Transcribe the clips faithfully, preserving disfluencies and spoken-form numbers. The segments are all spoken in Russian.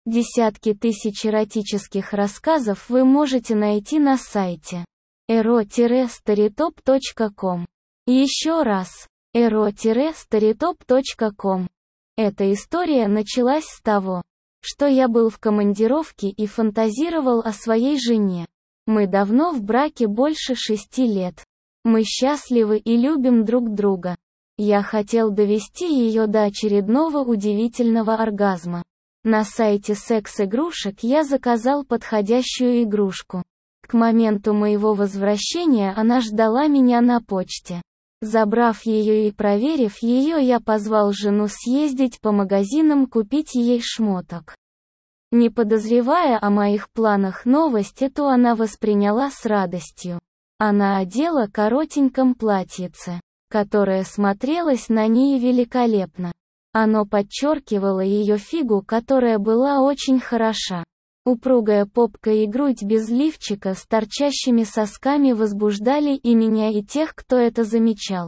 Десятки тысяч эротических рассказов вы можете найти на сайте эро старитоп точка ком. Еще раз, эро старитоп точка ком. Эта история началась с того, что я был в командировке и фантазировал о своей жене. Мы давно в браке больше шести лет. Мы счастливы и любим друг друга. Я хотел довести ее до очередного удивительного оргазма. На сайте секс-игрушек я заказал подходящую игрушку. К моменту моего возвращения она ждала меня на почте. Забрав ее и проверив ее, я позвал жену съездить по магазинам купить ей шмоток. Не подозревая о моих планах, новость эту она восприняла с радостью. Она одела коротеньком платьице, которое смотрелось на ней великолепно. Оно подчеркивало ее фигу, которая была очень хороша. Упругая попка и грудь без лифчика с торчащими сосками возбуждали и меня, и тех, кто это замечал.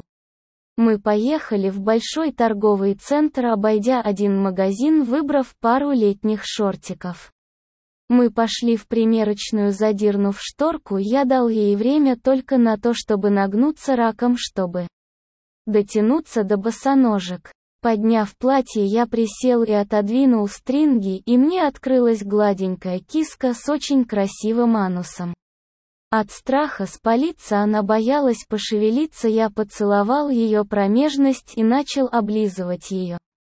Мы поехали в большой торговый центр, обойдя один магазин, выбрав пару летних шортиков. Мы пошли в примерочную, задернув шторку, я дал ей время только на то, чтобы нагнуться раком, чтобы дотянуться до босоножек. Подняв платье, я присел и отодвинул стринги, и мне открылась гладенькая киска с очень красивым анусом. От страха спалиться она боялась пошевелиться, я поцеловал ее промежность и начал облизывать ее,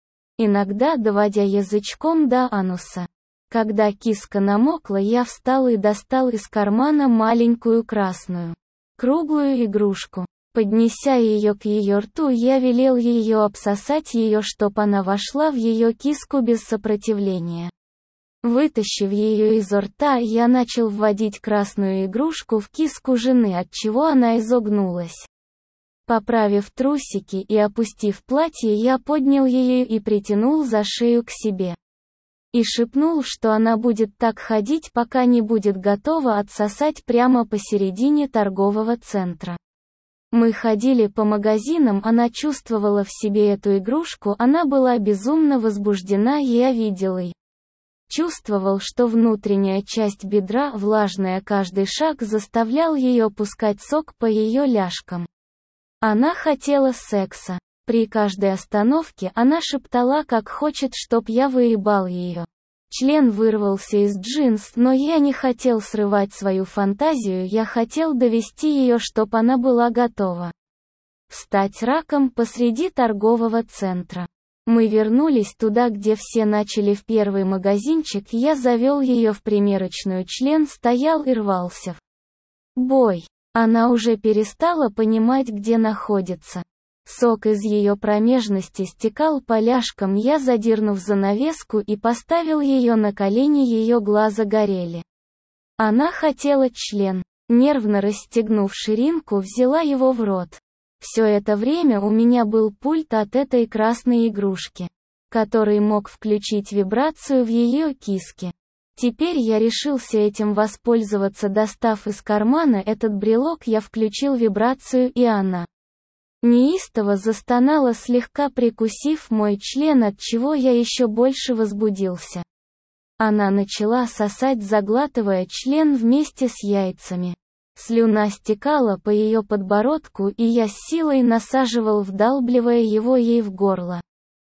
иногда доводя язычком до ануса. Когда киска намокла, я встал и достал из кармана маленькую красную, круглую игрушку. Поднеся ее к ее рту, я велел ее обсосать ее, чтоб она вошла в ее киску без сопротивления. Вытащив ее из рта, я начал вводить красную игрушку в киску жены, отчего она изогнулась. Поправив трусики и опустив платье, я поднял ее и притянул за шею к себе. И шепнул, что она будет так ходить, пока не будет готова отсосать прямо посередине торгового центра. Мы ходили по магазинам, она чувствовала в себе эту игрушку, она была безумно возбуждена, и я видел и чувствовал, что внутренняя часть бедра, влажная, каждый шаг заставлял ее пускать сок по ее ляжкам. Она хотела секса. При каждой остановке она шептала, как хочет, чтоб я выебал ее. Член вырвался из джинс, но я не хотел срывать свою фантазию, я хотел довести ее, чтоб она была готова встать раком посреди торгового центра. Мы вернулись туда, где все начали, в первый магазинчик, я завел ее в примерочную, член стоял и рвался в бой. Она уже перестала понимать, где находится. Сок из ее промежности стекал по ляжкам, я, задернув занавеску и поставил ее на колени, ее глаза горели. Она хотела член. Нервно расстегнув ширинку, взяла его в рот. Все это время у меня был пульт от этой красной игрушки, который мог включить вибрацию в ее киске. Теперь я решился этим воспользоваться. Достав из кармана этот брелок, я включил вибрацию, и она неистово застонала, слегка прикусив мой член, отчего я еще больше возбудился. Она начала сосать, заглатывая член вместе с яйцами. Слюна стекала по ее подбородку, и я с силой насаживал, вдалбливая его ей в горло.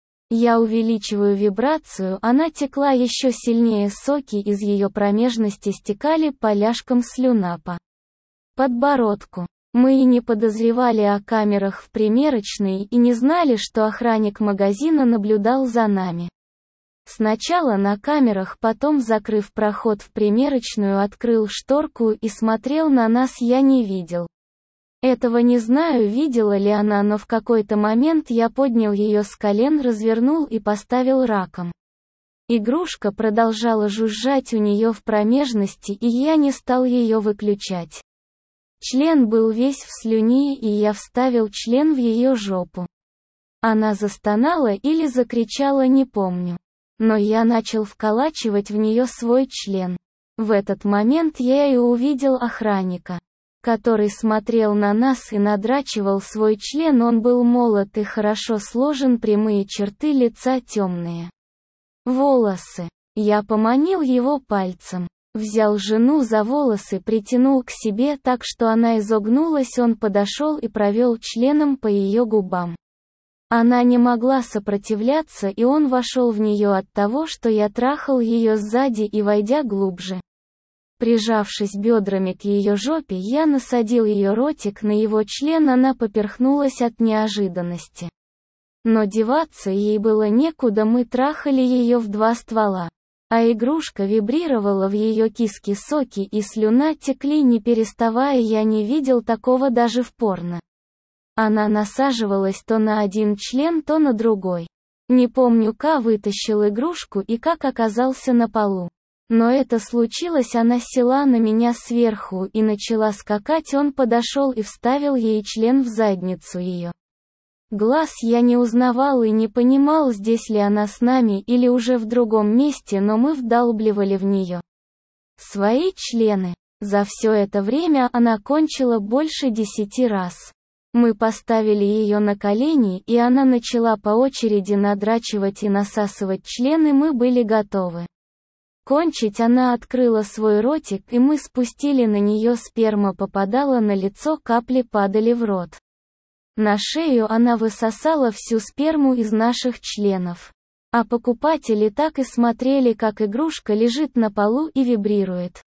Я увеличиваю вибрацию, она текла еще сильнее, соки из ее промежности стекали по ляжкам, слюна по подбородку. Мы и не подозревали о камерах в примерочной и не знали, что охранник магазина наблюдал за нами. Сначала на камерах, потом, закрыв проход в примерочную, открыл шторку и смотрел на нас, я не видел этого, не знаю, видела ли она, но в какой-то момент я поднял ее с колен, развернул и поставил раком. Игрушка продолжала жужжать у нее в промежности, и я не стал ее выключать. Член был весь в слюне, и я вставил член в ее жопу. Она застонала или закричала, не помню. Но я начал вколачивать в нее свой член. В этот момент я и увидел охранника, который смотрел на нас и надрачивал свой член. Он был молод и хорошо сложен, прямые черты лица, темные волосы. Я поманил его пальцем. Взял жену за волосы, притянул к себе так, что она изогнулась, он подошел и провел членом по ее губам. Она не могла сопротивляться, и он вошел в нее от того, что я трахал ее сзади и войдя глубже. Прижавшись бедрами к ее жопе, я насадил ее ротик на его член, она поперхнулась от неожиданности. Но деваться ей было некуда, мы трахали ее в два ствола. А игрушка вибрировала в ее киске, соки и слюна текли не переставая, я не видел такого даже в порно. Она насаживалась то на один член, то на другой. Не помню, как вытащил игрушку и как оказался на полу. Но это случилось, она села на меня сверху и начала скакать, он подошел и вставил ей член в задницу ее. Глаз я не узнавал и не понимал, здесь ли она с нами или уже в другом месте, но мы вдалбливали в нее свои члены. За все это время она кончила больше десяти раз. Мы поставили ее на колени, и она начала по очереди надрачивать и насасывать члены, мы были готовы кончить, она открыла свой ротик, и мы спустили на нее, сперма попадала на лицо, капли падали в рот. На шею она высосала всю сперму из наших членов. А покупатели так и смотрели, как игрушка лежит на полу и вибрирует.